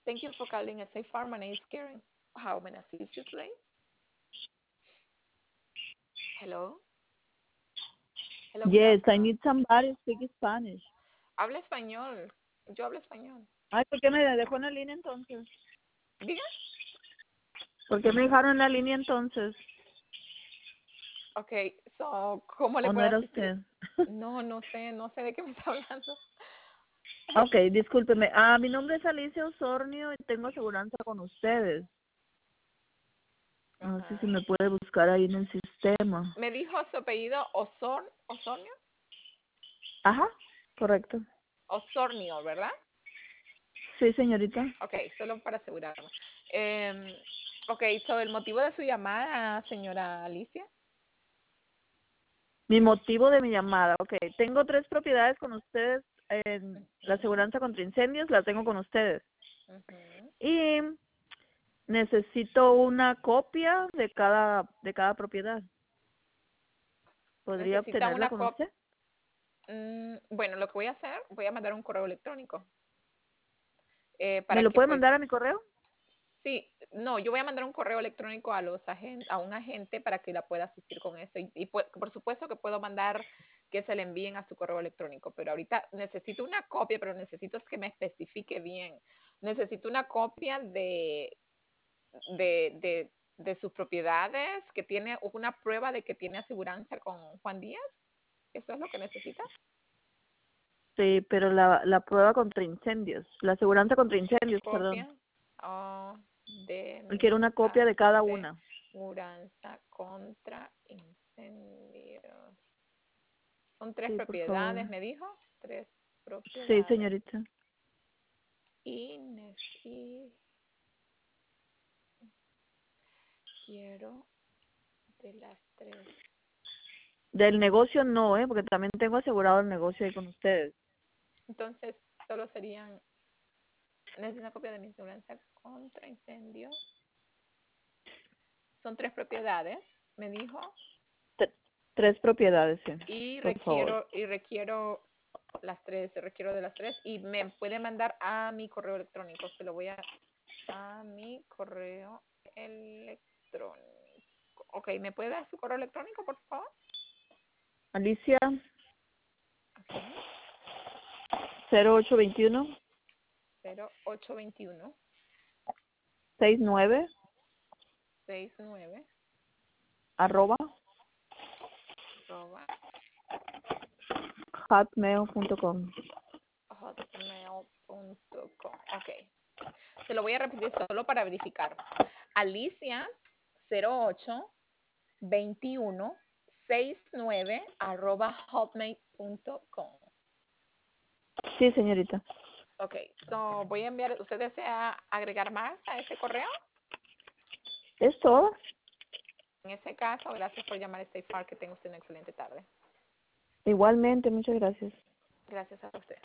Thank you for calling a safe farm. My name is Karen. How may I assist you today? Hello. Hello, good Yes, I afternoon. need somebody speak Spanish. Habla español. Yo hablo español. Ay, ¿por qué me dejó en la línea entonces? Diga. ¿Por qué me dejaron en la línea entonces? Okay, so, ¿cómo le ¿O no puedo era asistir? usted? No, no sé de qué me está hablando. Ok, discúlpeme. Mi nombre es Alicia Osornio y tengo aseguranza con ustedes. No sé si Ajá. me puede buscar ahí en el sistema. Me dijo su apellido Osornio, Ajá, correcto. Osornio, ¿verdad? Sí, señorita. Ok, solo para asegurarme. Em, ok, so el motivo de su llamada, señora Alicia. Mi motivo de mi llamada. Ok, tengo 3 propiedades con ustedes. La Ujú, aseguranza contra incendios la tengo con ustedes. ujú. Y necesito una copia de cada propiedad. ¿Podría Necesita obtenerla una con copia. usted? Bueno, lo que voy a hacer, voy a mandar un correo electrónico ¿Me para lo que puede pues, mandar a mi correo? sí, no, yo voy a mandar un correo electrónico a a un agente para que la pueda asistir con eso. Por supuesto que puedo mandar que se le envíen a su correo electrónico, pero ahorita necesito una copia, pero necesito es que me especifique bien. Necesito una copia de sus propiedades, que tiene una prueba de que tiene aseguranza con Juan Díaz. ¿Eso es lo que necesita? Sí, pero la prueba contra incendios, la aseguranza contra incendios, perdón. Copia de Quiero mi una copia de cada una. aseguranza contra incendios. Son 3 Sí, por favor. propiedades, me dijo. 3 Sí, propiedades. señorita. Y quiero de las 3. Del negocio no, porque también tengo asegurado el negocio ahí con ustedes. Entonces, solo serían. Necesito una copia de mi aseguranza contra incendio. Son 3 propiedades, me dijo. T- 3 propiedades, sí, Y por favor. requiero requiero de las 3 y me puede mandar a mi correo electrónico. Se lo voy a mi correo electrónico. Ok, ¿me puede dar su correo electrónico, por favor? Alicia Ok, 0821 0821 69 69 arroba arroba hotmail.com. hotmail.com. Ok, se lo voy a repetir solo para verificar. Alicia 082169 arroba hotmail.com. Sí, señorita. Ok, so voy a enviar, ¿usted desea agregar más a ese correo? ¿Es todo? En ese caso, gracias por llamar a Stay Far, que tenga usted una excelente tarde. Igualmente, muchas gracias. Gracias a usted.